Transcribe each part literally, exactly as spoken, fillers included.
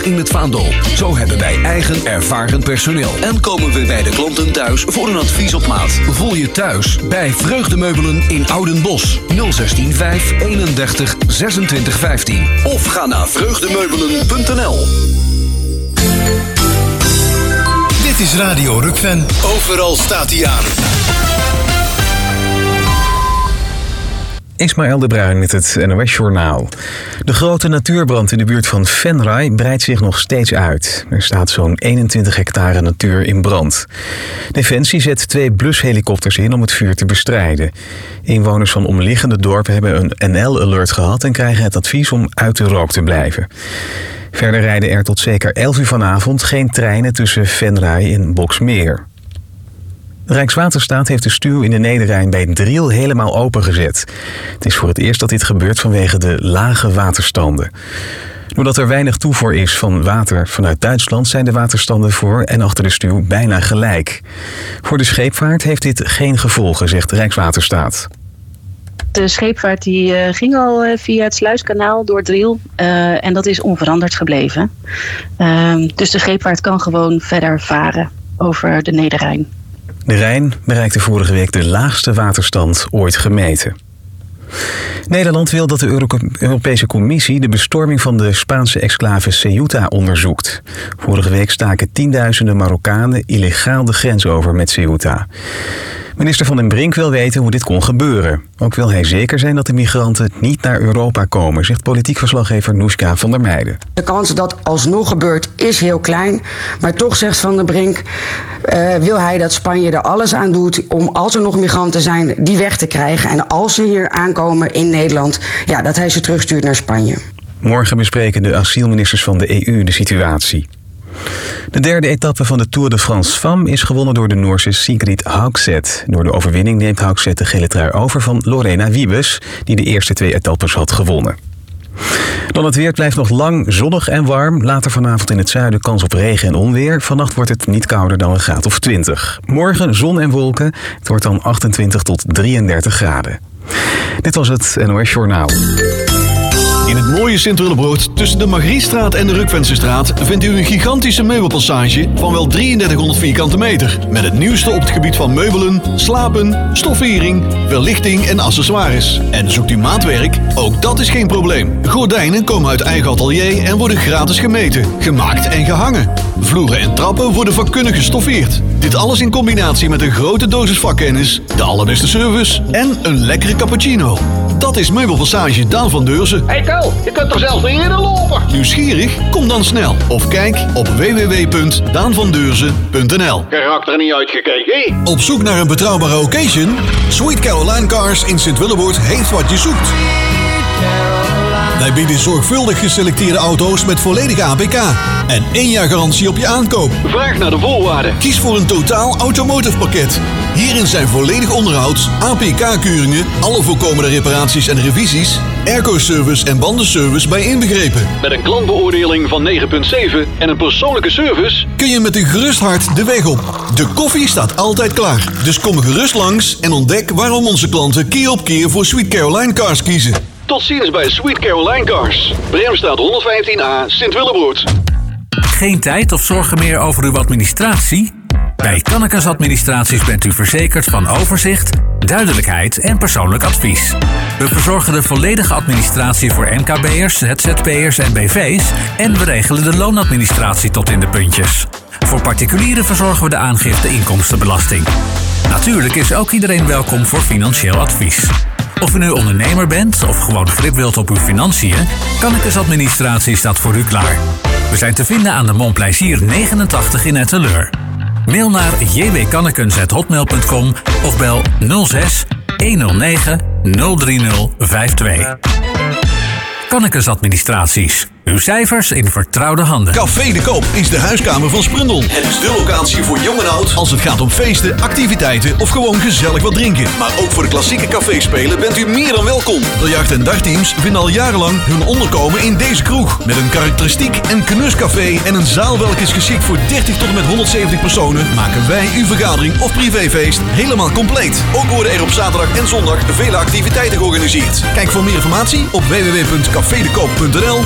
dag in het vaandel. Zo hebben wij eigen ervaren personeel. En komen we bij de klanten thuis voor een advies op maat. Voel je thuis bij Vreugdemeubelen in Oudenbosch. nul zestien vijf eenendertig zesentwintig vijftien. Of ga naar vreugdemeubelen punt n l. Dit is Radio Rukven. Overal staat hij aan. Ismaël de Bruin met het N O S-journaal. De grote natuurbrand in de buurt van Venray breidt zich nog steeds uit. Er staat zo'n eenentwintig hectare natuur in brand. Defensie zet twee blushelikopters in om het vuur te bestrijden. Inwoners van omliggende dorpen hebben een N L-alert gehad en krijgen het advies om uit de rook te blijven. Verder rijden er tot zeker elf uur vanavond geen treinen tussen Venray en Boxmeer. Rijkswaterstaat heeft de stuw in de Nederrijn bij Driel helemaal opengezet. Het is voor het eerst dat dit gebeurt vanwege de lage waterstanden. Doordat er weinig toevoer is van water vanuit Duitsland zijn de waterstanden voor en achter de stuw bijna gelijk. Voor de scheepvaart heeft dit geen gevolgen, zegt Rijkswaterstaat. De scheepvaart die, uh, ging al uh, via het sluiskanaal door Driel uh, en dat is onveranderd gebleven. Uh, dus de scheepvaart kan gewoon verder varen over de Nederrijn. De Rijn bereikte vorige week de laagste waterstand ooit gemeten. Nederland wil dat de Euro- Europese Commissie de bestorming van de Spaanse exclave Ceuta onderzoekt. Vorige week staken tienduizenden Marokkanen illegaal de grens over met Ceuta. Minister Van den Brink wil weten hoe dit kon gebeuren. Ook wil hij zeker zijn dat de migranten niet naar Europa komen, zegt politiek verslaggever Noeska van der Meijden. De kans dat dat alsnog gebeurt is heel klein. Maar toch, zegt Van den Brink, uh, wil hij dat Spanje er alles aan doet om, als er nog migranten zijn, die weg te krijgen. En als ze hier aankomen in Nederland, ja, dat hij ze terugstuurt naar Spanje. Morgen bespreken de asielministers van de E U de situatie. De derde etappe van de Tour de France Femme is gewonnen door de Noorse Sigrid Haugset. Door de overwinning neemt Haugset de gele trui over van Lorena Wiebes, die de eerste twee etappes had gewonnen. Dan het weer, blijft nog lang zonnig en warm. Later vanavond in het zuiden kans op regen en onweer. Vannacht wordt het niet kouder dan een graad of twintig. Morgen zon en wolken. Het wordt dan achtentwintig tot drieëndertig graden. Dit was het N O S-journaal. In het mooie Sint-Willebroord, tussen de Margriestraat en de Rukvensestraat, vindt u een gigantische meubelpassage van wel drieëndertighonderd vierkante meter. Met het nieuwste op het gebied van meubelen, slapen, stoffering, verlichting en accessoires. En zoekt u maatwerk? Ook dat is geen probleem. Gordijnen komen uit eigen atelier en worden gratis gemeten, gemaakt en gehangen. Vloeren en trappen worden vakkundig gestoffeerd. Dit alles in combinatie met een grote dosis vakkennis, de allerbeste service en een lekkere cappuccino. Dat is Meubelpassage Daan van Deurzen. Hey Ko, je kunt er zelfs niet in lopen. Nieuwsgierig? Kom dan snel. Of kijk op w w w punt daan van deurzen punt n l. Karakter niet uitgekeken. Op zoek naar een betrouwbare occasion? Sweet Caroline Cars in Sint-Willebroord heeft wat je zoekt. Wij bieden zorgvuldig geselecteerde auto's met volledige A P K. En één jaar garantie op je aankoop. Vraag naar de voorwaarden. Kies voor een totaal automotive pakket. Hierin zijn volledig onderhoud, A P K-keuringen, alle voorkomende reparaties en revisies, airco-service en bandenservice bij inbegrepen. Met een klantbeoordeling van negen komma zeven en een persoonlijke service kun je met een gerust hart de weg op. De koffie staat altijd klaar. Dus kom gerust langs en ontdek waarom onze klanten keer op keer voor Sweet Caroline Cars kiezen. Tot ziens bij Sweet Caroline Cars. Breemstraat honderdvijftien A, Sint-Willebroord. Geen tijd of zorgen meer over uw administratie? Bij Kannekes Administraties bent u verzekerd van overzicht, duidelijkheid en persoonlijk advies. We verzorgen de volledige administratie voor M K B'ers, Z Z P'ers en B V's en we regelen de loonadministratie tot in de puntjes. Voor particulieren verzorgen we de aangifte inkomstenbelasting. Natuurlijk is ook iedereen welkom voor financieel advies. Of u nu ondernemer bent of gewoon grip wilt op uw financiën, Kannekes Administratie staat voor u klaar. We zijn te vinden aan de Montplaisir negenentachtig in Etteleur. Mail naar j w kannekens apenstaartje hotmail punt com of bel nul zes honderd negen nul drie nul vijf twee. Kannekes Administraties. Uw cijfers in vertrouwde handen. Café de Koop is de huiskamer van Sprundel. Het is de locatie voor jong en oud als het gaat om feesten, activiteiten of gewoon gezellig wat drinken. Maar ook voor de klassieke caféspelen bent u meer dan welkom. Biljart- en dagteams vinden al jarenlang hun onderkomen in deze kroeg. Met een karakteristiek en knuscafé en een zaal welke is geschikt voor dertig tot en met honderdzeventig personen, maken wij uw vergadering of privéfeest helemaal compleet. Ook worden er op zaterdag en zondag vele activiteiten georganiseerd. Kijk voor meer informatie op w w w punt café de koop punt n l of op de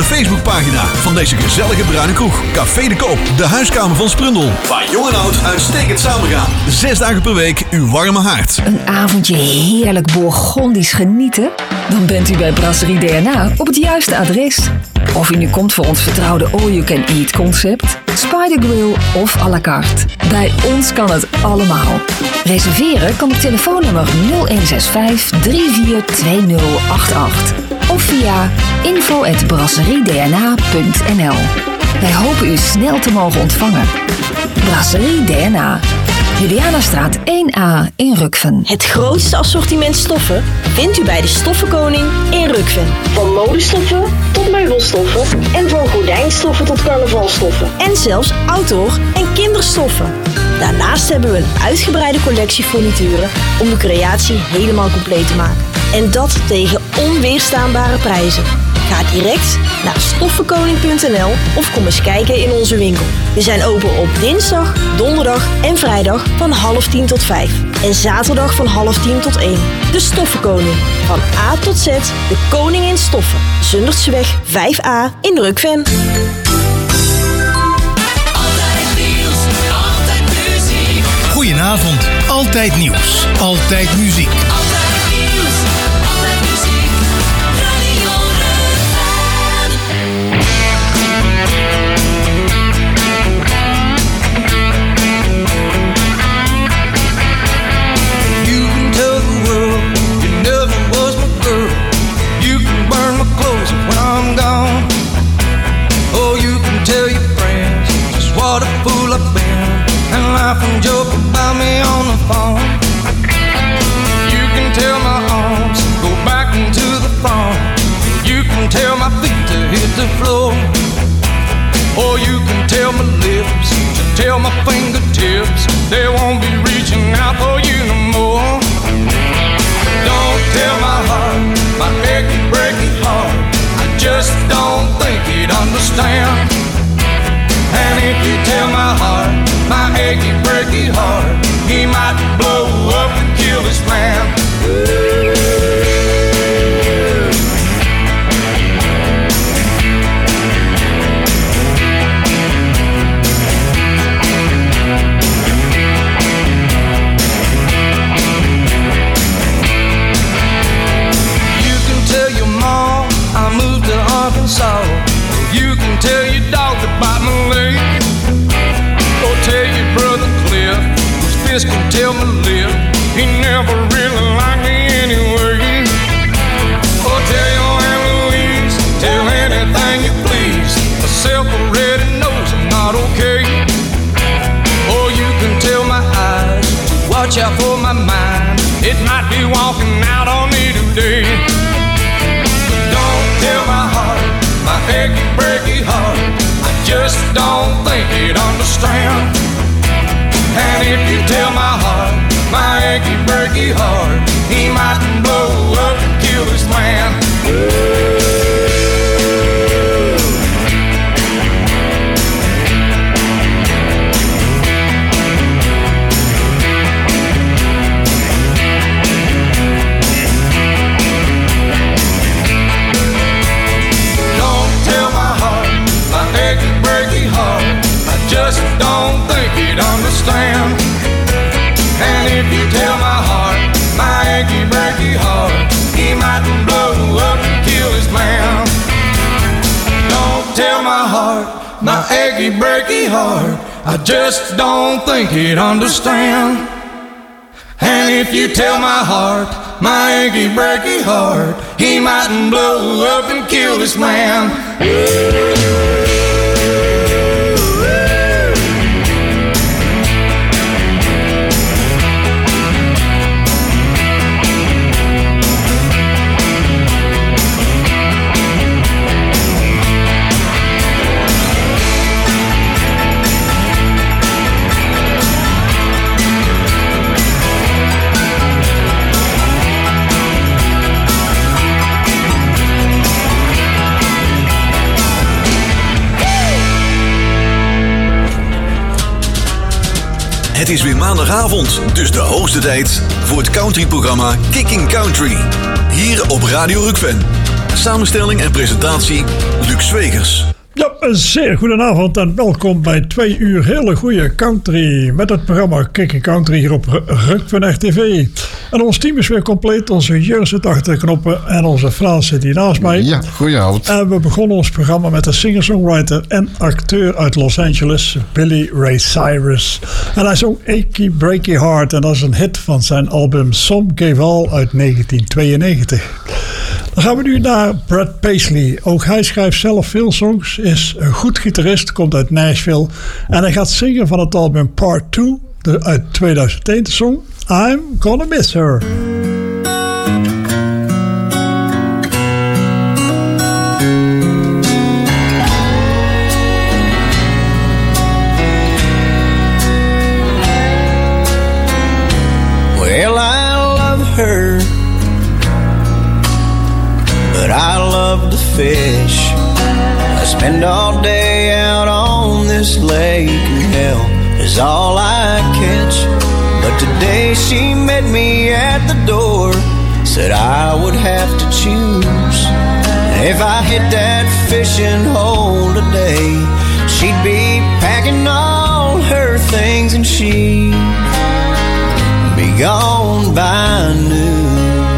de Facebookpagina van deze gezellige bruine kroeg. Café de Koop, de huiskamer van Sprundel. Waar jong en oud uitstekend samengaan. Zes dagen per week uw warme haard. Een avondje heerlijk Bourgondisch genieten? Dan bent u bij Brasserie D N A op het juiste adres. Of u nu komt voor ons vertrouwde all-you-can-eat concept, Spider Grill of à la carte. Bij ons kan het allemaal. Reserveren kan op telefoonnummer nul een zes vijf drie vier twee nul acht acht of via info at brasseriedna punt n l. Wij hopen u snel te mogen ontvangen. Brasserie D N A. Julianastraat één A in Rukven. Het grootste assortiment stoffen vindt u bij de Stoffenkoning in Rukven. Van modestoffen tot meubelstoffen en van gordijnstoffen tot carnavalstoffen. En zelfs outdoor en kinderstoffen. Daarnaast hebben we een uitgebreide collectie furnituren om de creatie helemaal compleet te maken. En dat tegen onweerstaanbare prijzen. Ga direct naar stoffenkoning punt n l of kom eens kijken in onze winkel. We zijn open op dinsdag, donderdag en vrijdag van half tien tot vijf. En zaterdag van half tien tot één. De Stoffenkoning. Van A tot Z, de koning in stoffen. Zundertseweg vijf A in Rukven. Goedenavond. Altijd nieuws. Altijd muziek. And joke about me on the phone. You can tell my arms go back into the farm. You can tell my feet to hit the floor. Or you can tell my lips to tell my fingertips they won't be reaching out for you no more. Don't tell my heart, my achy breaky heart, I just don't think he'd understand. And if you tell my heart, my achy breaky heart, he might blow up and kill his man. You can tell your mom I moved to Arkansas. You can tell your dog to bite my leg. Or tell your brother Cliff, whose fist can tell my lip, he never really liked me anyway. Or tell your Aunt Louise, tell anything you please, myself already knows I'm not okay. Or you can tell my eyes to watch out for my mind, it might be walking out on me today. Don't tell my heart, my achy breaky heart, I just don't think he'd understand. And if you tell my heart, my achy breaky heart, he might blow up and kill his man. Just don't think he'd understand. And if you tell my heart, my achy breaky heart, he might blow up and kill his man. Don't tell my heart, my achy breaky heart, I just don't think he'd understand. And if you tell my heart, my achy breaky heart, he might blow up and kill this man. Het is weer maandagavond, dus de hoogste tijd voor het countryprogramma Kicking Country. Hier op Radio Rukven. Samenstelling en presentatie Luc Zwegers. Ja, een zeer goedenavond en welkom bij twee uur hele goede country met het programma Kicking Country hier op Rukven R T V. En ons team is weer compleet, onze Jur zit achter de knoppen en onze Frans zit hier naast mij. Ja, goedenavond. En we begonnen ons programma met de singer-songwriter en acteur uit Los Angeles, Billy Ray Cyrus. En hij zong Achy Breaky Heart en dat is een hit van zijn album Some Gave All uit negentien tweeënnegentig. Dan gaan we nu naar Brad Paisley. Ook hij schrijft zelf veel songs, is een goed gitarist, komt uit Nashville. En hij gaat zingen van het album Part two uit tweeduizend één, de song I'm Gonna Miss Her. Well, I love her, but I love to fish. I spend all day out on this lake, and hell is all I catch. But today she met me at the door, said I would have to choose. And if I hit that fishing hole today, she'd be packing all her things and she'd be gone by noon.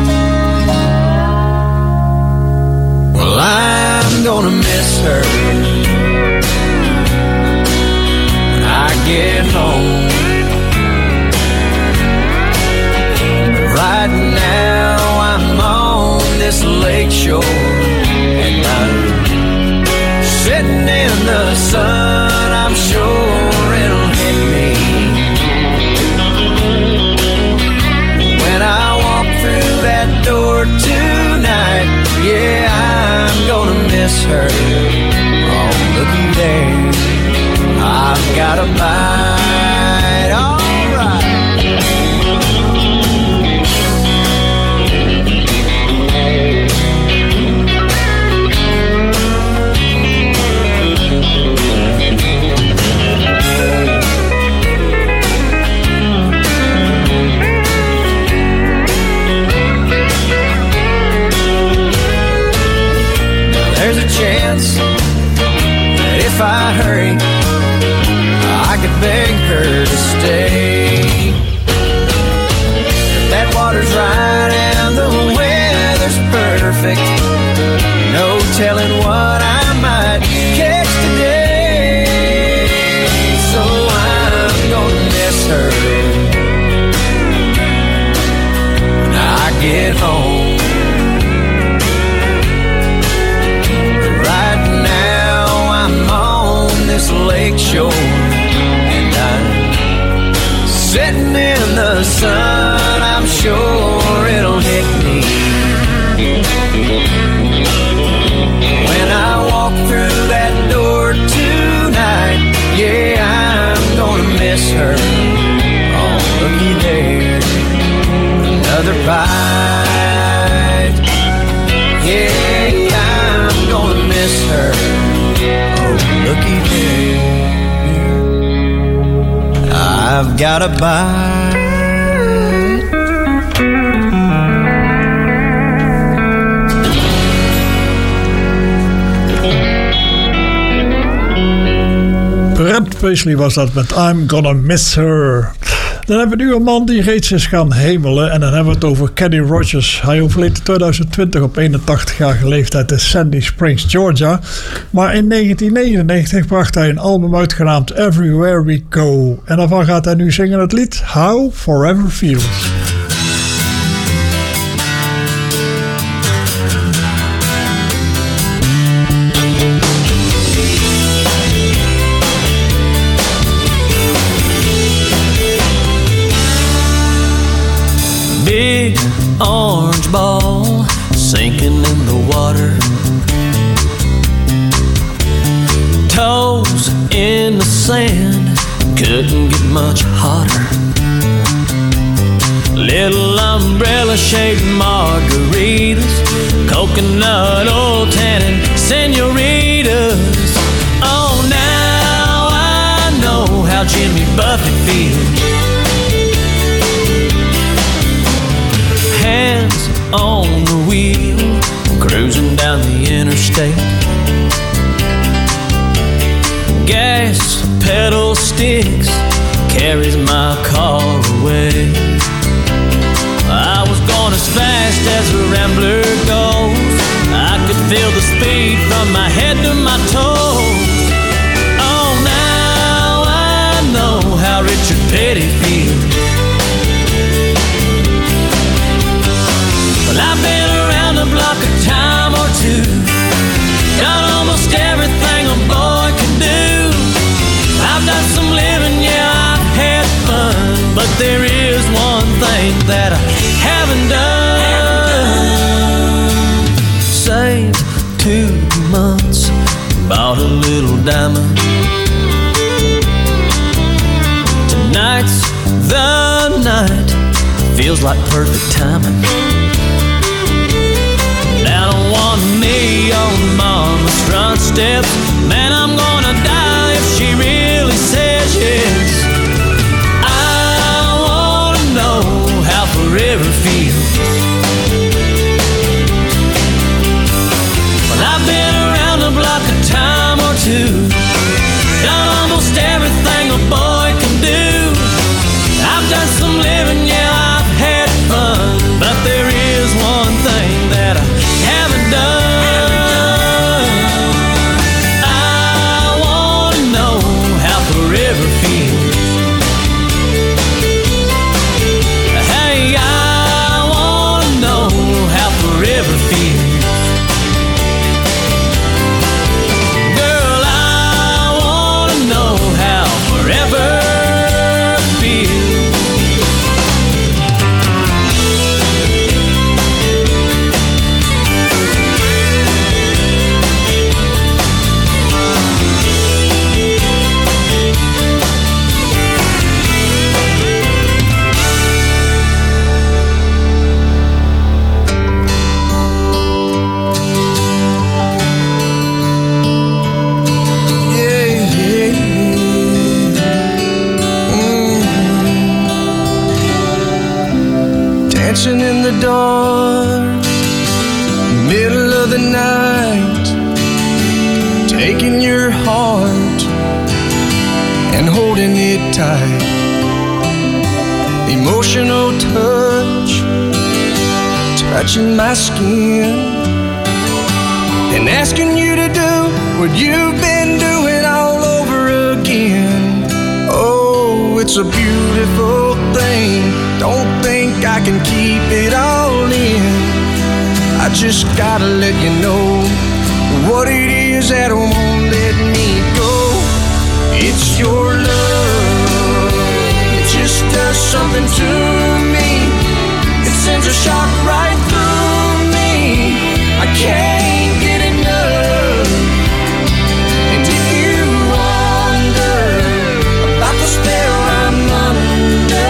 Well, I'm gonna miss her when I get home. Right now I'm on this lake shore, and I'm sitting in the sun. I'm sure it'll hit me when I walk through that door tonight. Yeah, I'm gonna miss her. Oh, looky there, I've got a bite. All right. There's a chance that if I hurry, I could beg her to stay. If that water's right and the weather's perfect, no telling what I might catch today. So I'm gonna miss her when I get home. This lake shore, and I'm sitting in the sun. I'm sure it'll hit me when I walk through that door tonight. Yeah, I'm gonna miss her. Oh, looky there, another bite. Yeah, I'm gonna miss her. Looky there, I've got a bite. Brad Paisley was dat met I'm Gonna Miss Her. Dan hebben we nu een man die reeds is gaan hemelen. En dan hebben we het over Kenny Rogers. Hij overleed in twintig twintig op eenentachtigjarige leeftijd in Sandy Springs, Georgia. Maar in negentien negenennegentig bracht hij een album uit genaamd Everywhere We Go. En daarvan gaat hij nu zingen het lied How Forever Feels. Big orange ball sinking in the water, toes in the sand, couldn't get much hotter. Little umbrella shaped margaritas, coconut oil tannin senoritas. Oh, now I know how Jimmy Buffett feels. Hands on the wheel, cruising down interstate. Gas pedal sticks carries my car away. I was going as fast as a rambler goes. I could feel the speed from my head to my toes. Oh, now I know how Richard Petty feels. Well, I've been around the block a time or two, done almost everything a boy can do. I've done some living, yeah, I've had fun, but there is one thing that I haven't done. Saved two months, bought a little diamond. Tonight's the night, feels like perfect timing. Down on one knee on mama's front steps, man, I'm gonna die if she really says yes. I wanna know how forever feels. Well, I've been around the block a time or two, done almost everything a boy can do. I've done some living, yeah, I've had fun, but there is one thing that I haven't done. I wanna know how forever feels. Hey, I wanna know how forever feels. Girl, I wanna know how forever feels. Dancing in the dark, middle of the night, taking your heart and holding it tight. Emotional touch, touching my skin, and asking you to do what you've been doing all over again. Oh, it's a beautiful thing. Don't think I can keep it all in. I just gotta let you know what it is that won't let me go. It's your love. It just does something to me. It sends a shock right through me. I can't get enough. And if you wonder about the spell I'm under,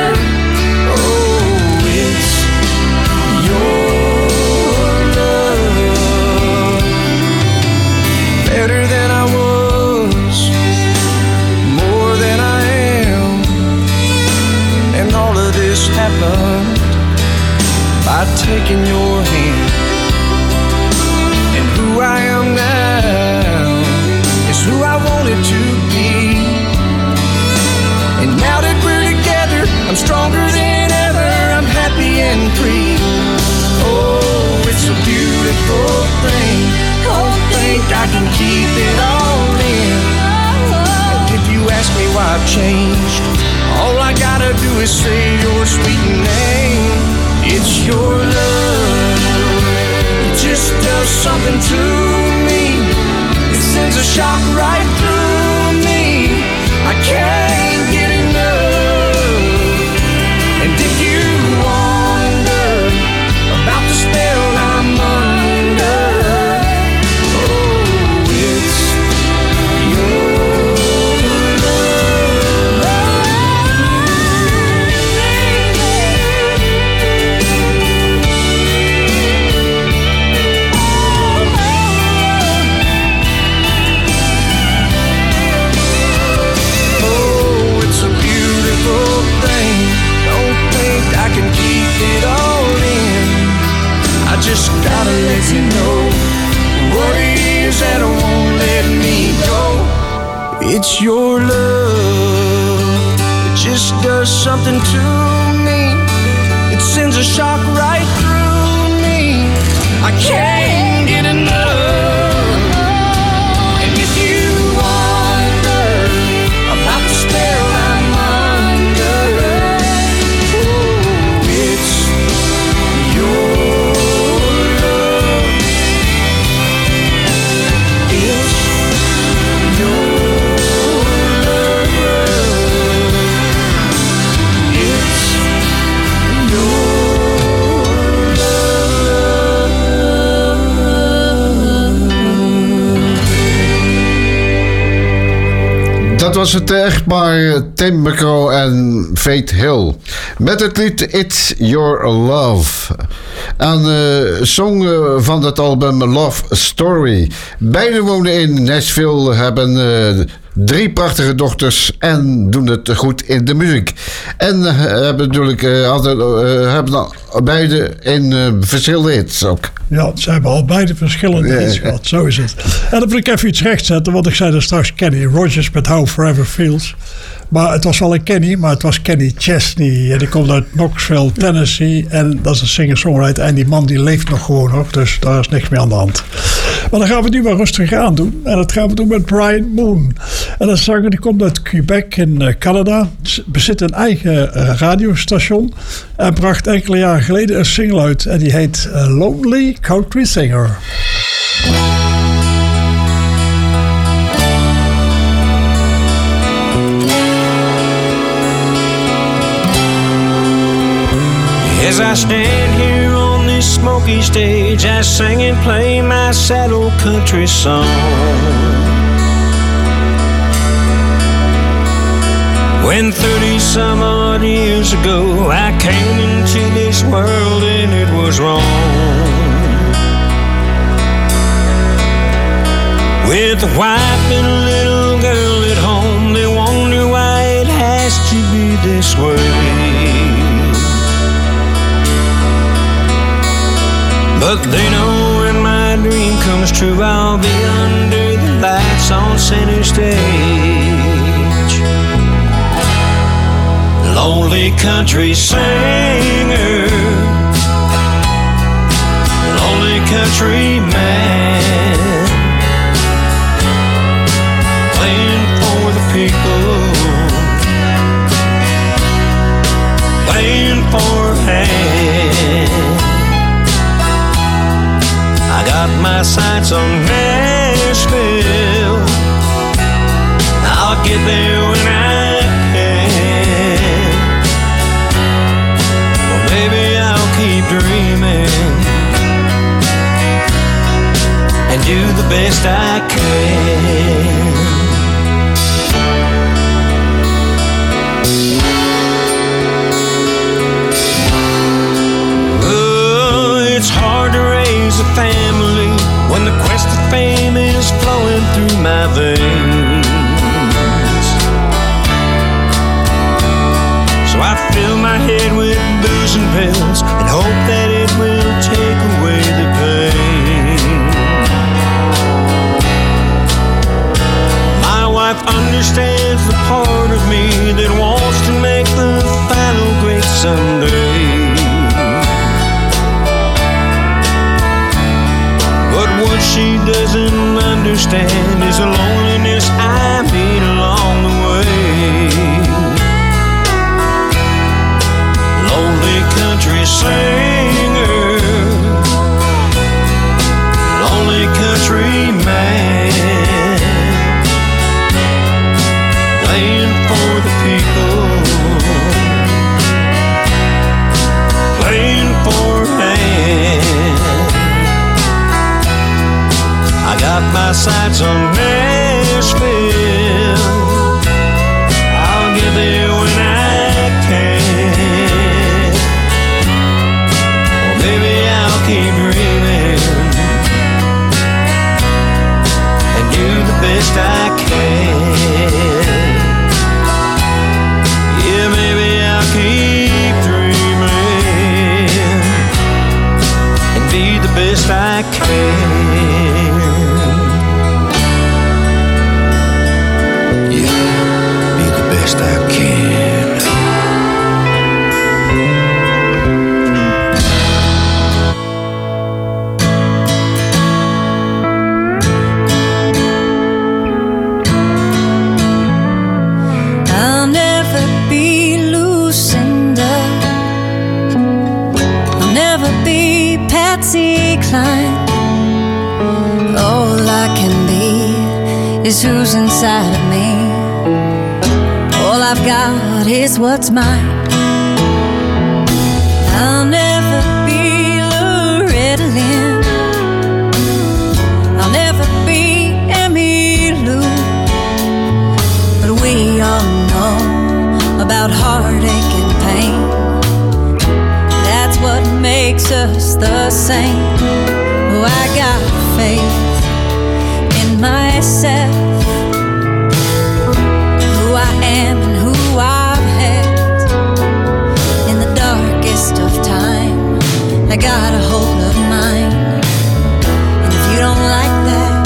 better than I was, more than I am. And all of this happened by taking your hand. And who I am now is who I wanted to be. And now that we're together, I'm stronger than ever. I'm happy and free. Oh, it's a beautiful thing. Don't think I can keep it all in. And if you ask me why I've changed, all I gotta do is say your sweet name. It's your love. It just does something to me. It sends a shock right through me. I can't get enough. And if you wonder about the spell I'm under, It's your love, it just does something to me. It sends a shock right through me. I can't get enough. And if you wonder about the spell I'm under, oh, it's your love. It's your Dat was het echtpaar Tim McGraw en Faith Hill. Met het lied It's Your Love. Een uh, song uh, van het album Love Story. Beiden wonen in Nashville, hebben uh, drie prachtige dochters en doen het goed in de muziek. En uh, hebben natuurlijk uh, altijd, uh, hebben beide in uh, verschillende hits ook. Ja, ze hebben al beide verschillende hits ja, gehad, zo is het. En dan wil ik even iets rechtzetten, want ik zei er straks Kenny Rogers met How Forever Feels. Maar het was wel een Kenny, maar het was Kenny Chesney. En die komt uit Knoxville, Tennessee. En dat is een singer-songwriter. En die man die leeft nog gewoon nog. Dus daar is niks meer aan de hand. Maar dan gaan we het nu maar rustig aan doen. En dat gaan we doen met Brian Moon. En dat zanger die komt uit Quebec in Canada. Bezit een eigen radiostation. En bracht enkele jaren geleden een single uit. En die heet Lonely Country Singer. As I stand here on this smoky stage, I sing and play my sad old country song. When thirty some odd years ago I came into this world and it was wrong. With a wife and a little girl at home, they wonder why it has to be this way. But they know when my dream comes true, I'll be under the lights on center stage. Lonely country singer, lonely country man, playing for the people, playing for a hand. I got my sights on Nashville. I'll get there when I can. Well, baby, I'll keep dreaming and do the best I can. Oh, it's hard to raise a family when the quest of fame is flowing through my veins. So I fill my head with booze and pills and hope that it will take away the pain. My wife understands the part of me that wants to make the final great someday. What she doesn't understand is the loneliness I meet along the way. Lonely country singer, lonely country man, playing for the people, playing for a hand. I got my sights on Nashville. I'll get there when I can. Or maybe I'll keep dreaming and do the best I can. Yeah, maybe I'll keep dreaming and be the best I can. is who's inside of me. All I've got is what's mine. I'll never be Loretta Lynn. I'll never be Emmylou. But we all know about heartache and pain. That's what makes us the same. Oh, I got faith in myself, who I am and who I've had. In the darkest of time, I got a hold of mine. And if you don't like that,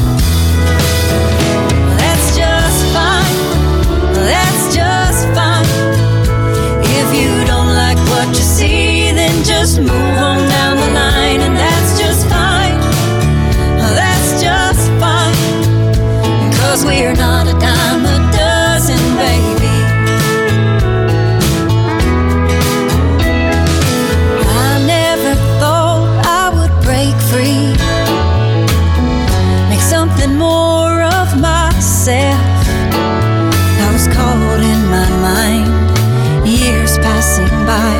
well, that's just fine. That's just fine. If you don't like what you see, then just move on down the line. And that's just fine. That's just fine. 'Cause we're not a dime a dozen, baby. I never thought I would break free, make something more of myself. I was caught in my mind, years passing by,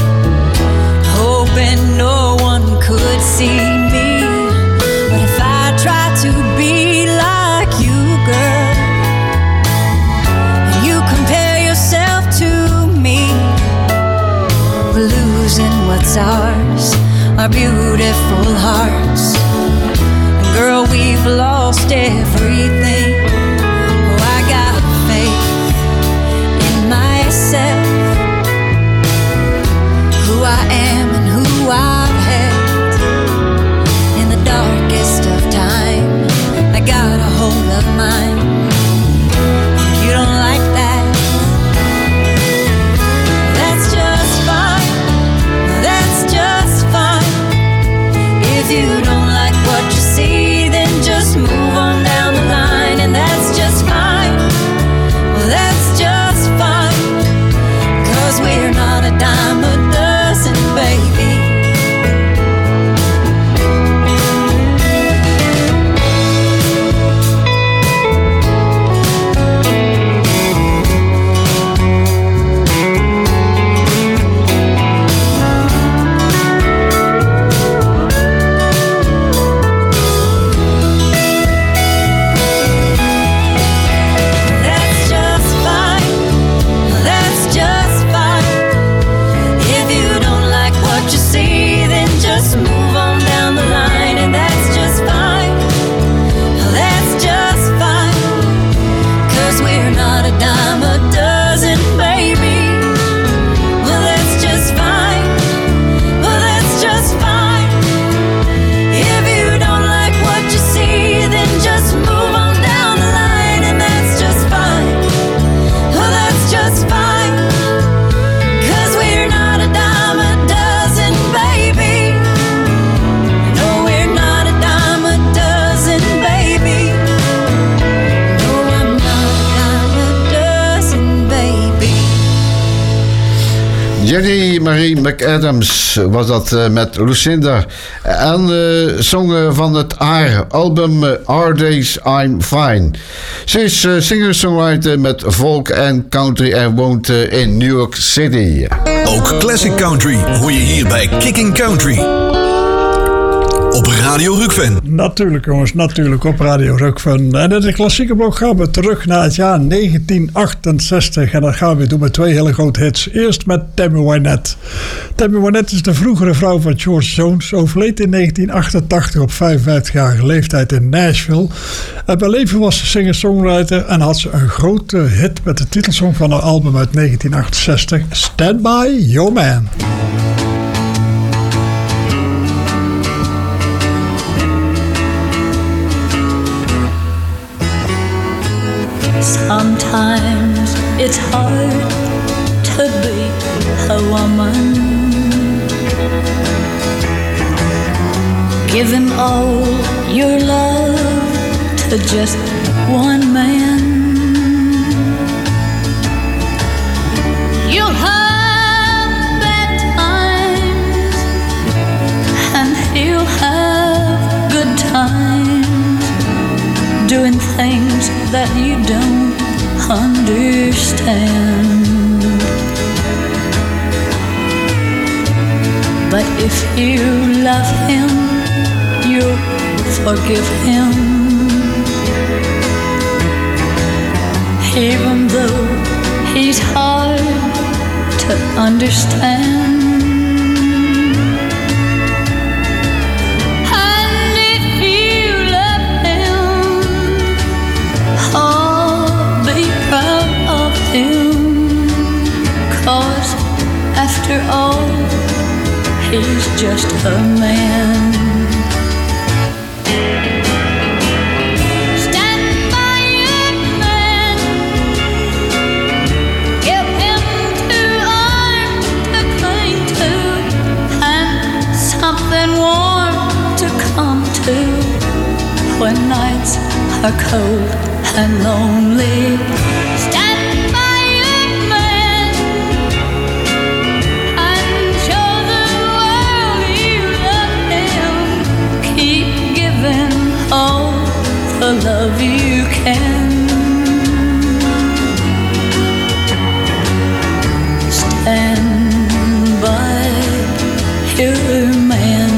hoping no one could see me. But if I try to be like you, girl, and you compare yourself to me, we're losing what's ours, our beautiful hearts. And girl, we've lost everything. Oh, I got faith in myself, who I am and who I've had. In the darkest of time, I got a hold of mine. If you don't like that, that's just fine. That's just fine. If you don't like what you see, then just move on down the line. And that's just fine. Well, that's just fine. 'Cause we're not a dime a dozen, baby. That's just fine. That's just fine. If you don't like what you see, then just move on down the line. And that's just fine. That's just fine. 'Cause we're not a dime a dozen, baby. Well, that's just fine. Well, that's just fine. If you don't like what you see, then just move on down the line. And that's just fine. Well, that's just fine. 'Cause we're not a dime a dozen, baby. No, we're not a dime a dozen, baby. No, I'm not a dime a dozen, baby. Jenny Marie McAdams was dat uh, met Lucinda. En uh, zongen van het haar album uh, Our Days I'm Fine. Ze is uh, singer-songwriter met folk en country en woont uh, in New York City. Ook classic country hoor je hier bij Kicking Country. Op Radio Rukven. Natuurlijk jongens, natuurlijk op Radio Rukven. En in het klassieke blok gaan we terug naar het jaar negentien achtenzestig. En dat gaan we weer doen met twee hele grote hits. Eerst met Tammy Wynette. Tammy Wynette is de vroegere vrouw van George Jones. Overleed in negentien achtentachtig op vijfenvijftigjarige leeftijd in Nashville. En bij leven was ze singer-songwriter en had ze een grote hit met de titelsong van haar album uit negentien achtenzestig. Stand By Your Man. Sometimes it's hard to be a woman. Giving all your love to just one man. You'll have bad times and he'll have good times, doing things don't understand. But if you love him, you'll forgive him. Even though he's hard to understand. And if you love him, oh, be proud of him. 'Cause after all, he's just a man. When nights are cold and lonely, stand by your man and show the world you love him. Keep giving all the love you can. Stand by your man.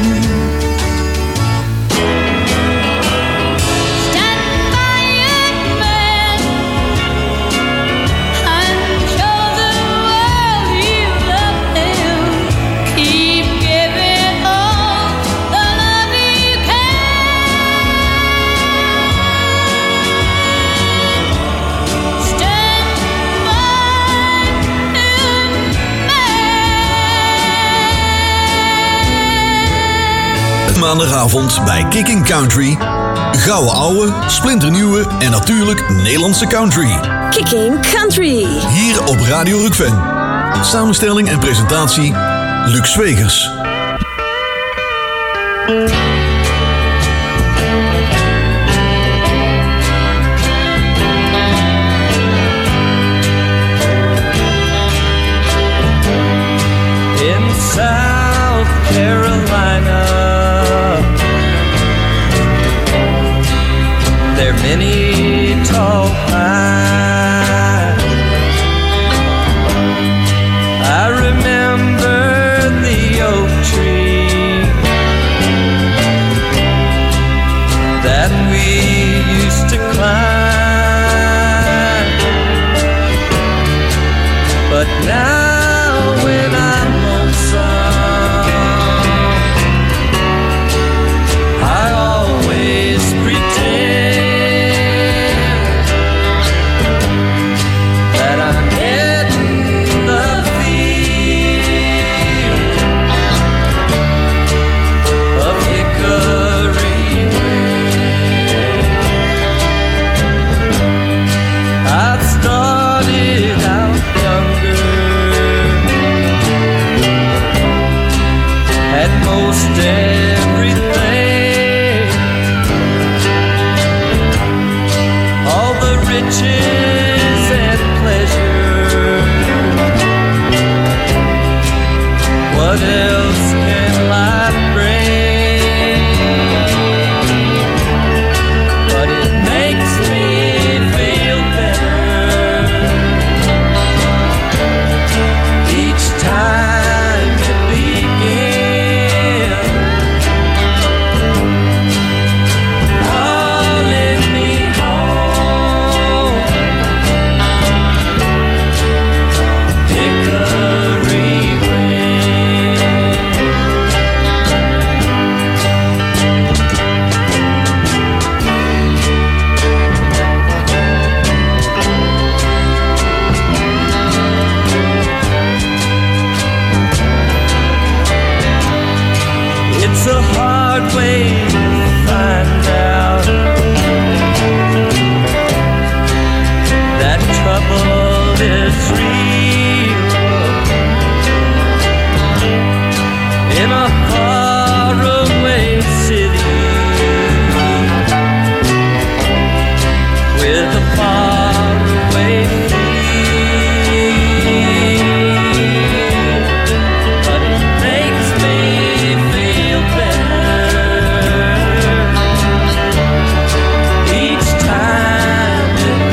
Maandagavond bij Kicking Country. Gouden ouwe, splinternieuwe en natuurlijk Nederlandse country. Kicking Country. Hier op Radio Rukven. Samenstelling en presentatie Luc Zwegers. In South Carolina, there are many tall pines. I remember the oak tree that we used to climb. But now when I'm lonesome, I always pretend most everything, all the riches and pleasure. What else can life bring? But it makes me feel better each time it begins. It's a hard way to find out that trouble is real in a faraway city with a faraway feel. But it makes me feel better each time it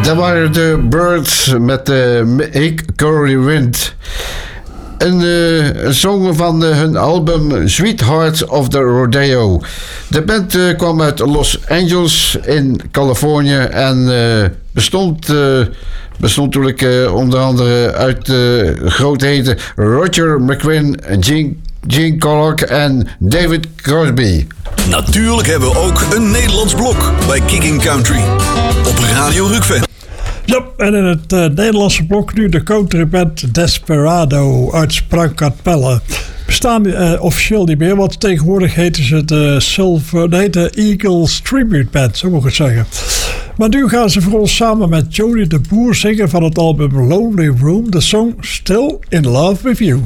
Dat waren de Birds met de Hickory Wind. Een, uh, een song van uh, hun album Sweethearts of the Rodeo. De band uh, kwam uit Los Angeles in Californië en uh, bestond, uh, bestond natuurlijk uh, onder andere uit uh, grootheden Roger McGuinn, Gene, Gene Collock en David Crosby. Natuurlijk hebben we ook een Nederlands blok bij Kicking Country op Radio Rukven. Ja, en in het uh, Nederlandse blok nu de countryband Desperado uit Sprangkapelle. Bestaan uh, officieel niet meer, want tegenwoordig heten ze de Silver, nee, de Eagles Tribute Band, zo moet ik het zeggen. Maar nu gaan ze voor ons samen met Jody de Boer zingen van het album Lonely Room de song Still in Love with You.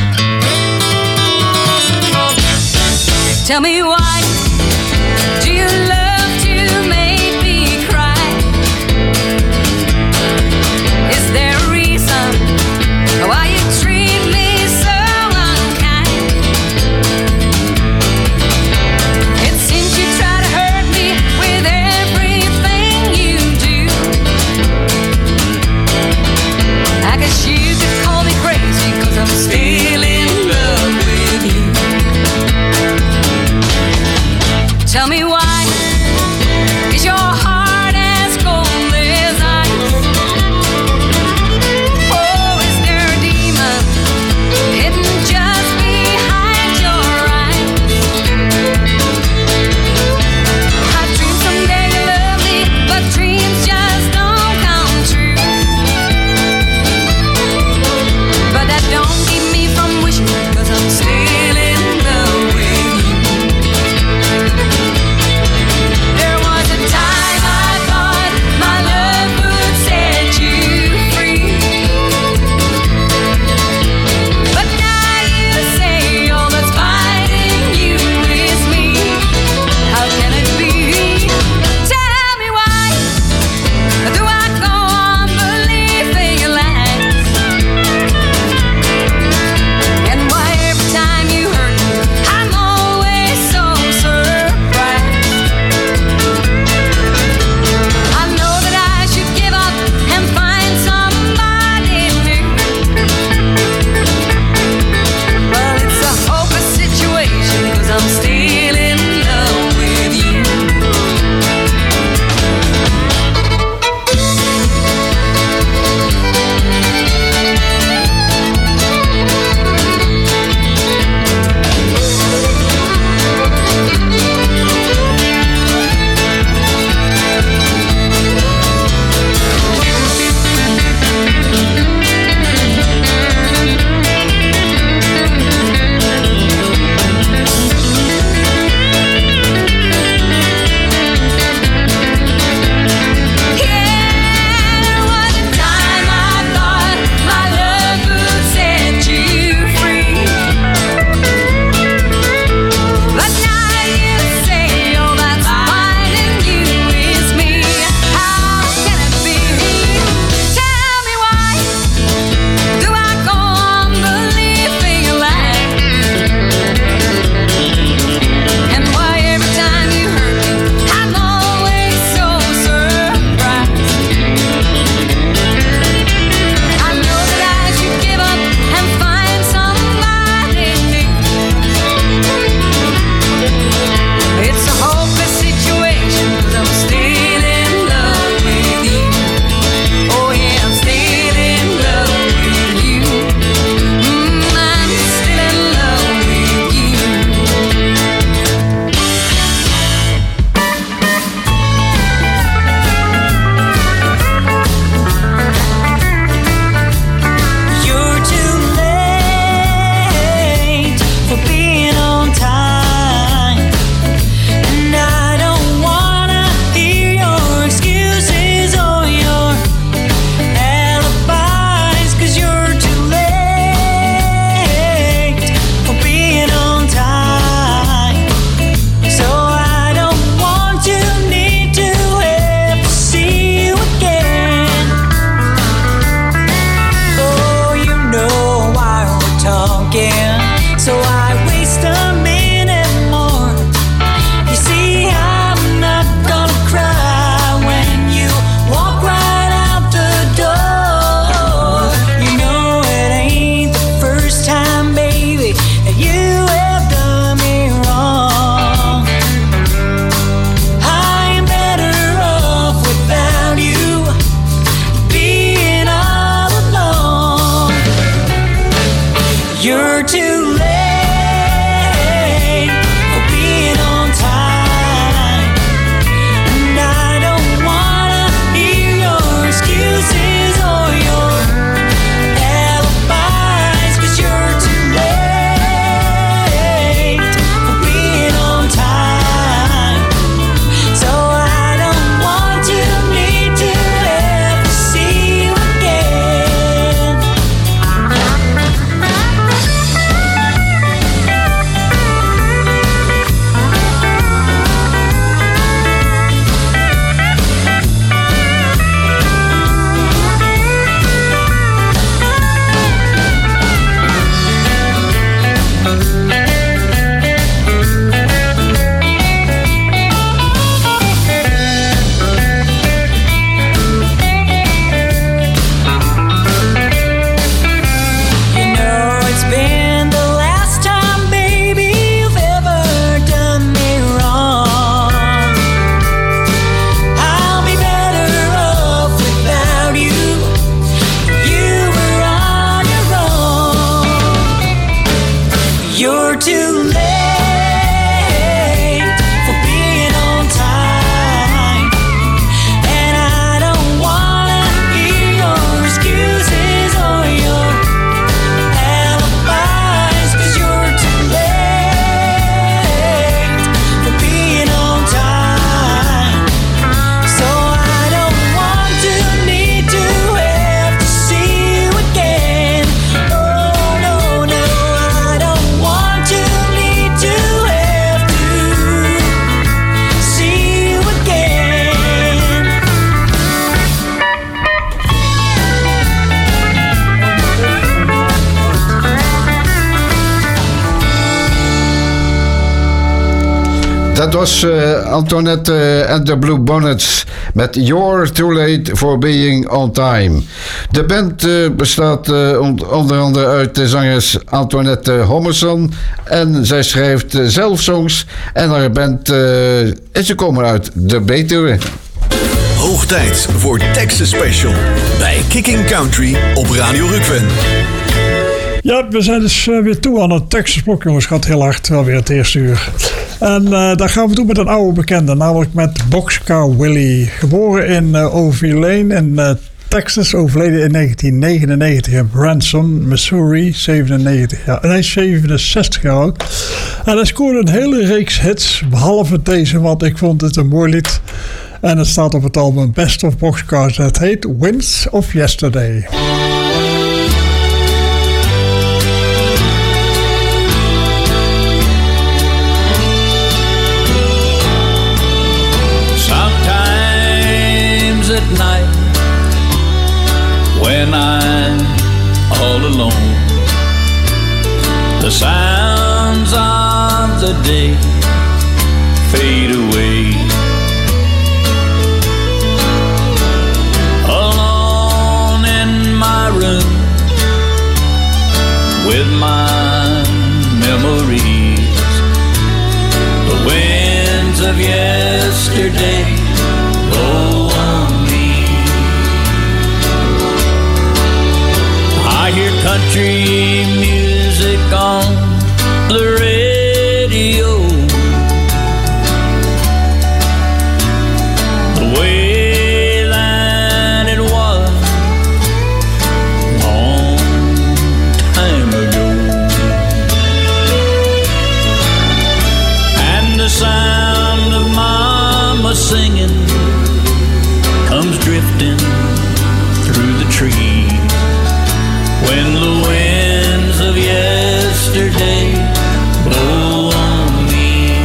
Tell me why do you love to make me cry? Is there a reason why you treat me so unkind? It seems you try to hurt me with everything you do. I guess you could call me crazy 'cause I'm still in love with you. was uh, Antoinette and the Blue Bonnets met You're Too Late for Being On Time. De band uh, bestaat uh, onder andere uit de zangeres Antoinette Hommerson en zij schrijft uh, zelf songs en haar band uh, en ze komen uit de Betuwe. Hoog tijd voor Texas Special bij Kicking Country op Radio Rukven. Ja, we zijn dus uh, weer toe aan het Texas blok, jongens. Gaat heel hard, wel weer het eerste uur. En uh, daar gaan we doen met een oude bekende, namelijk met Boxcar Willie. Geboren in uh, Overy Lane in uh, Texas, overleden in negentien negenennegentig in Branson, Missouri, zevenennegentig jaar. En hij is zevenenzestig jaar oud. En hij scoorde een hele reeks hits, behalve deze, want ik vond het een mooi lied. En het staat op het album Best of Boxcars. Het heet Winds of Yesterday. At night when I'm all alone, the sounds of the day fade away. Alone in my room with my memories, the winds of yesterday blow on. I hear country music on the radio, the way that it was long time ago, and the sound of mama singing comes drifting through the trees. When the winds of yesterday blow on me,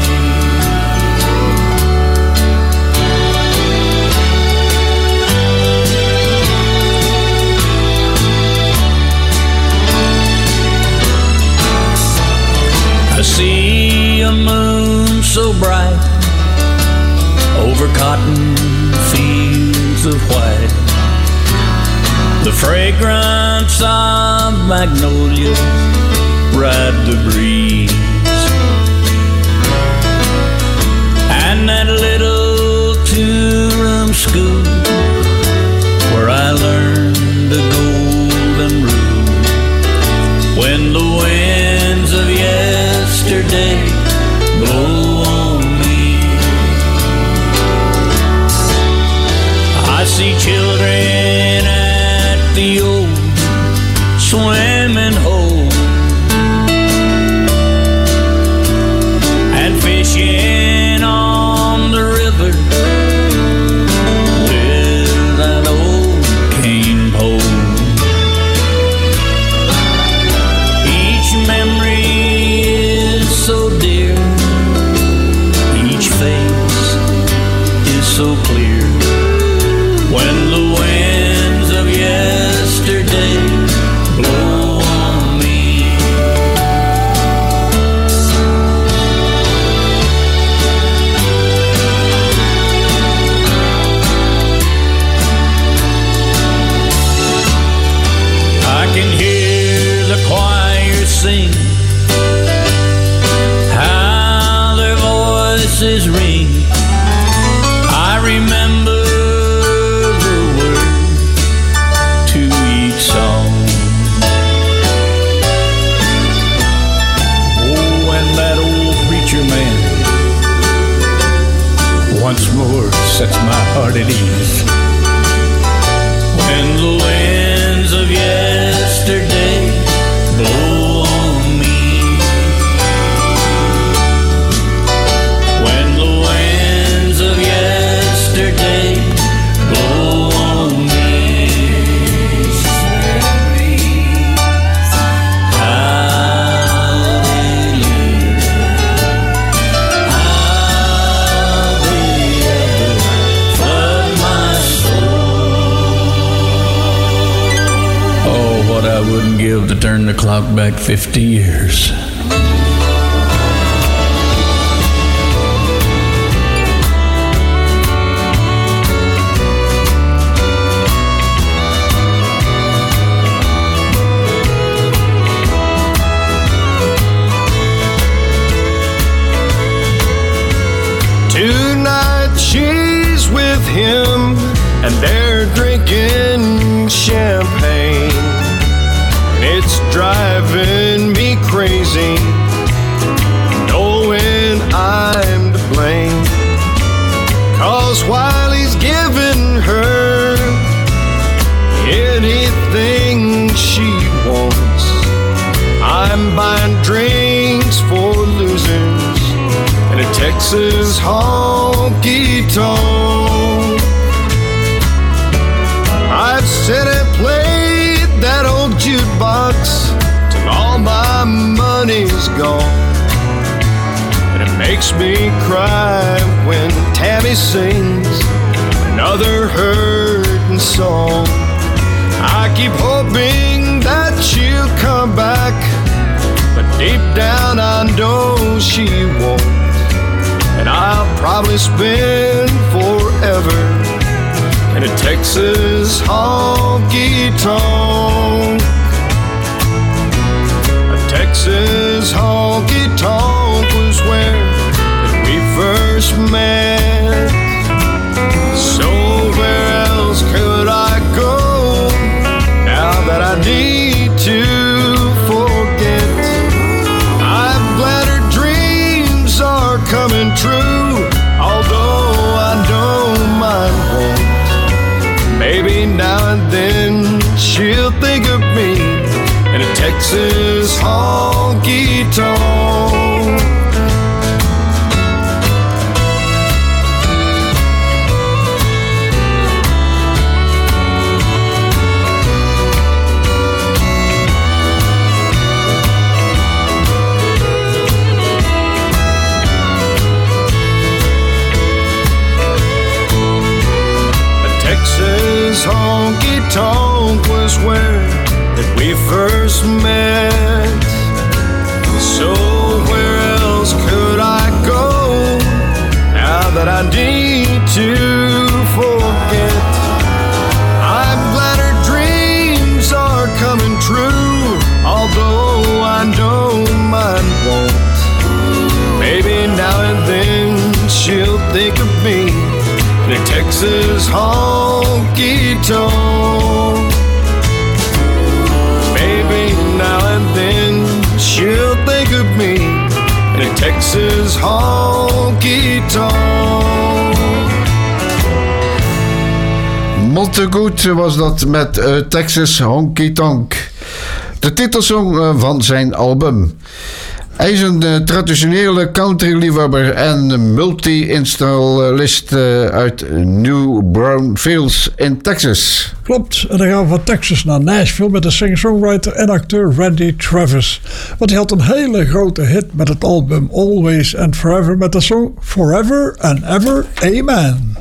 I see a moon so bright over cotton fields of white, the fragrance of magnolias ride the breeze, and that little two-room school where I learned the golden rule. When the winds of yesterday blow on me, I see children at the old swimming hole and fishing on the river with that old cane pole. Each memory is so dear, each face is so clear. When the winds of yesterday blow on me, I can hear the choir sing, how their voices ring. I remember once more sets my heart at ease. When the winds of yesterday blow on me, when the winds of yesterday blow on me, I wouldn't give to turn the clock back fifty years. him, and they're drinking champagne. It's driving me crazy, knowing I'm to blame. 'Cause while he's giving her anything she wants, I'm buying drinks for losers in a Texas honky-tonk. I've sit and played that old jukebox till all my money's gone. And it makes me cry when Tammy sings another hurting song. I keep hoping that she'll come back, but deep down I know she won't. And I'll probably spend forever in a Texas honky-tonk. A Texas honky-tonk was where we first met. So where else could I go now that I need to forget? I'm glad her dreams are coming true, although I know mine won't. Maybe now and then she'll think of me in a Texas honky-tonk. Texas honky-tonk was where that we first met. So where else could I go now that I need to forget? I'm glad her dreams are coming true, although I know mine won't. Maybe now and then she'll think of me in a Texas honky-tonk. Maybe now and then she'll think of me in a Texas honky-tonk. Montegoed was dat met uh, Texas Honky Tonk. De titelsong uh, van zijn album. Hij is een uh, traditionele country-liefhebber en multi-instrumentalist uh, uit New Braunfels in Texas. Klopt, en dan gaan we van Texas naar Nashville met de singer-songwriter en acteur Randy Travis. Want hij had een hele grote hit met het album Always and Forever met de song Forever and Ever Amen.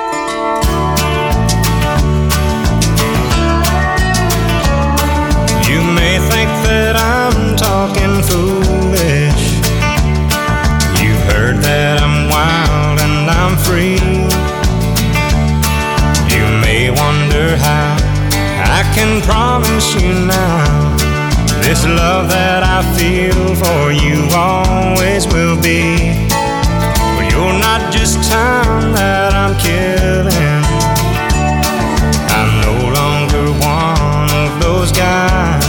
You may think that I'm talking foolish. You've heard that I'm wild and I'm free. You may wonder how I can promise you now this love that I feel for you always will be. But you're not just time that I'm killing. I'm no longer one of those guys.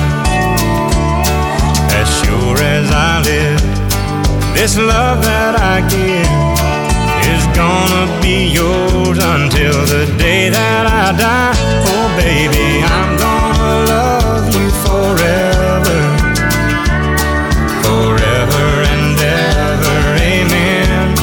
As sure as I live, this love that I give is gonna be yours until the day that I die. Oh baby, I'm gonna love you forever, forever and ever, amen.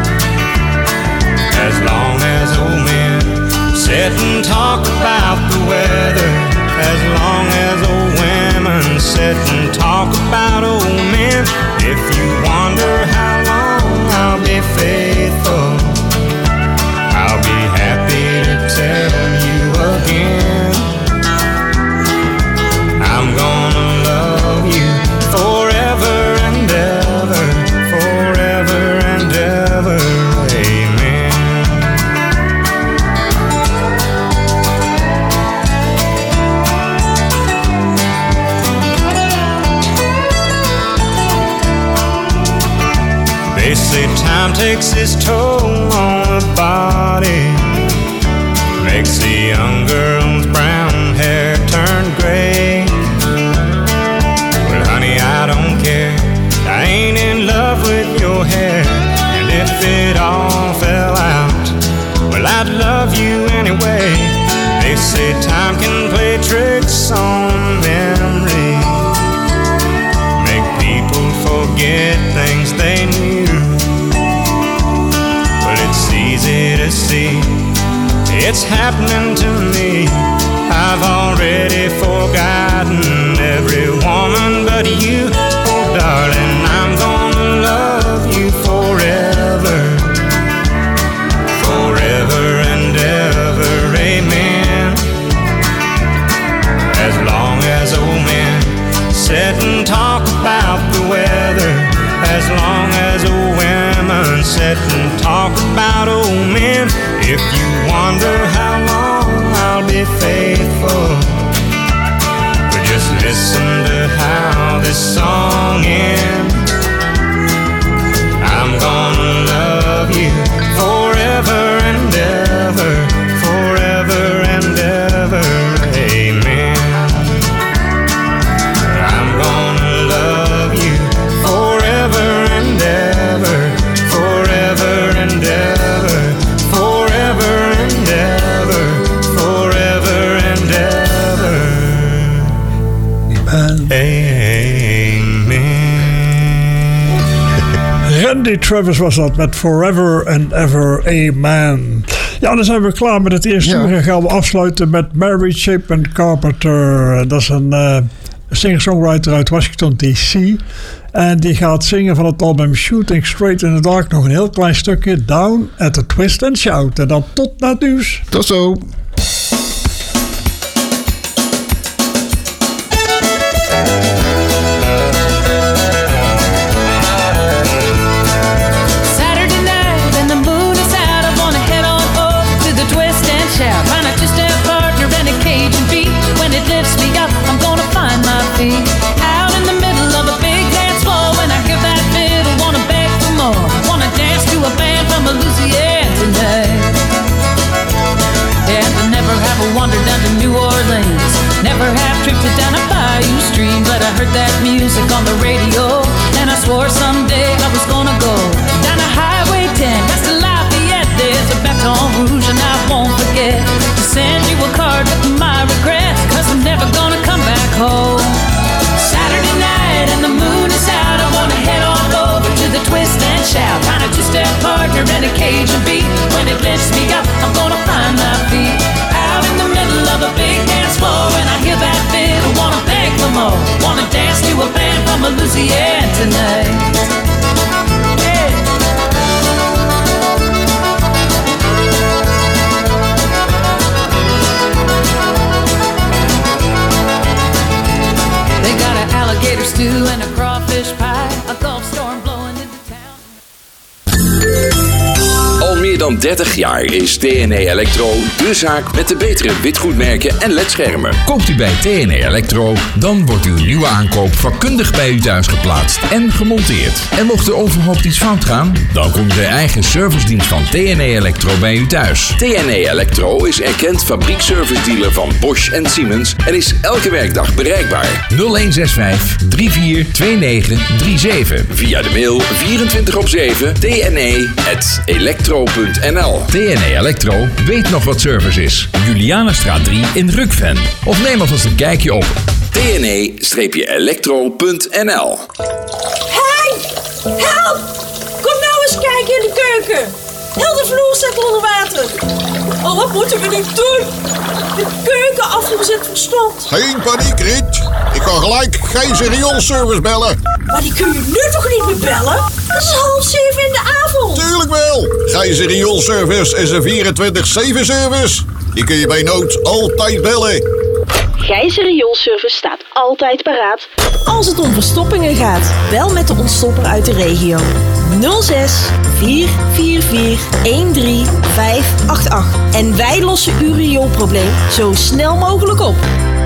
As long as old men sit and talk about the weather, as long as old women sit and talk about old men. If you wonder how long I'll be faithful, I'll be happy to tell you again. I'm gonna love you forever and ever, forever and ever, amen. They say time takes its toll on the body, The young girl's brown hair turned gray. Well, honey, I don't care. I ain't in love with your hair. And if it all fell out, well, I'd love you anyway. They say time can play tricks on memory, make people forget things they knew. Well, it's easy to see it's happening to me. I've already forgotten every woman but you. Oh, darling, I'm gonna love you forever, forever and ever, amen. As long as old men sit and talk about the weather, as long as old women sit and talk about old men. If you wonder how long I'll be faithful, but just listen to how this song ends. I'm gonna love you forever and ever, forever and ever, amen. I'm gonna love you forever and ever, forever and ever, forever and ever, forever and ever, amen. Randy Travis was dat met Forever and Ever, Amen. Ja, dan zijn we klaar met het eerste uur. En gaan we afsluiten met Mary Chapin Carpenter. Dat is een uh, singer-songwriter uit Washington D C. En die gaat zingen van het album Shooting Straight in the Dark nog een heel klein stukje, Down at the Twist and Shout. En dan tot na het nieuws. Tot zo. Saturday night and the moon is out. I wanna head on over to the twist and shout. Find a two-step partner and a Cajun beat. When it lifts me up, I'm gonna find my feet. Out in the middle of a big dance floor. When I hear that fiddle, wanna beg for more. Wanna dance to a band from Louisiana tonight. Yeah, I never have wandered down to New Orleans. Never have tripped down a bayou stream. But I heard that music on the radio, and I swore someday I was gonna go down to Highway ten, past the Lafayette. There's a Baton Rouge, and I won't forget to send you a card with my regrets, cause I'm never gonna come back home. Saturday night and the moon is out. I wanna head on over to the twist and shout. Find a two-step partner and a Cajun beat. When it lifts me up, I'm gonna find my feet. Out in the middle of a big dance floor, and I hear that fiddle, wanna beg for more. Wanna dance to a band from Louisiana tonight. Yeah. They got an alligator stew and a crawfish pie, a Gulf storm blowing into town. Al meer dan dertig jaar is T N A Electro de zaak met de betere witgoedmerken en ledschermen. Koopt u bij T N A Electro, dan wordt uw nieuwe aankoop vakkundig bij u thuis geplaatst en gemonteerd. En mocht er onverhoopt iets fout gaan, dan komt de eigen servicedienst van T N A Electro bij u thuis. T N A Electro is erkend fabriekservice-dealer van Bosch en Siemens en is elke werkdag bereikbaar. nul een zes vijf drie vier twee negen drie zeven. Via de mail vierentwintig op zeven T N A at electro punt n l. T N A Electro weet nog wat service is. Julianastraat drie in Rukven. Of neem alvast een kijkje op T N A electro punt n l. Hey! Help! Kom nou eens kijken in de keuken. Heel de vloer staat onder water. Oh, wat moeten we nu doen? De keukenafvoer zit verstomd. Geen paniek, Rit. Ik kan gelijk Gijzer Rioolservice bellen. Maar die kun je nu toch niet meer bellen? Het is half zeven in de avond. Tuurlijk wel. Gijzer Rioolservice is een vierentwintig zeven service. Die kun je bij nood altijd bellen. Gijzer Rioolservice staat altijd paraat. Als het om verstoppingen gaat, bel met de ontstopper uit de regio. nul zes vier vier vier een drie vijf acht acht. En wij lossen uw rioolprobleem zo snel mogelijk op.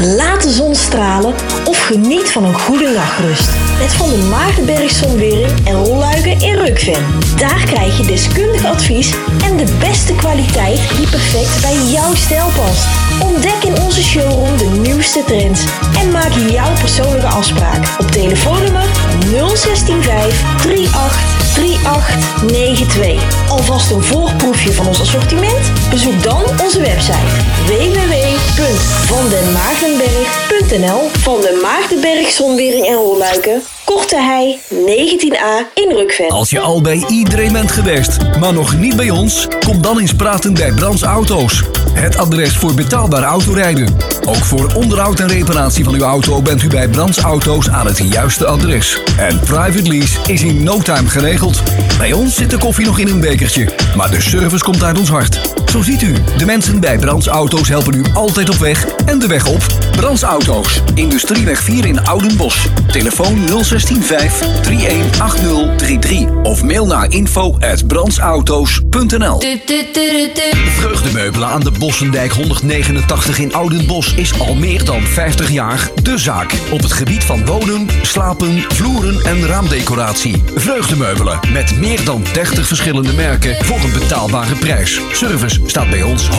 Laat de zon stralen of geniet van een goede nachtrust. Met Van der Maagdenberg Zonwering en Rolluiken in Rukven. Daar krijg je deskundig advies en de beste kwaliteit die perfect bij jouw stijl past. Ontdek in onze showroom de nieuwste trends en maak jouw persoonlijke afspraak op telefoonnummer nul zestien vijf drieëntachtig drieëntachtig negenentwintig. Alvast een voorproefje van ons assortiment? Bezoek dan onze website w w w punt van den maagdenberg punt n l. Van den Maagdenberg Zonwering en Rolluiken, Korte Hei negentien a in Rukven. Als je al bij iedereen bent geweest, maar nog niet bij ons, kom dan eens praten bij Brands Auto's. Het adres voor betaalbaar autorijden. Ook voor onderhoud en reparatie van uw auto bent u bij Brands Auto's aan het juiste adres. En private lease is in no time geregeld. Bij ons zit de koffie nog in een bekertje, maar de service komt uit ons hart. Zo ziet u, de mensen bij Brands Auto's helpen u altijd op weg en de weg op. Brands Auto's, Industrieweg vier in Oudenbosch. Telefoon nul zestien vijf drieëntachtig achtzig drieëntachtig of mail naar info at brandsauto's punt n l. Vreugdemeubelen aan de Bossendijk honderdnegenentachtig in Oudenbosch is al meer dan vijftig jaar de zaak. Op het gebied van wonen, slapen, vloeren en raamdecoratie. Vreugdemeubelen met meer dan dertig verschillende merken voor een betaalbare prijs. Service staat bij ons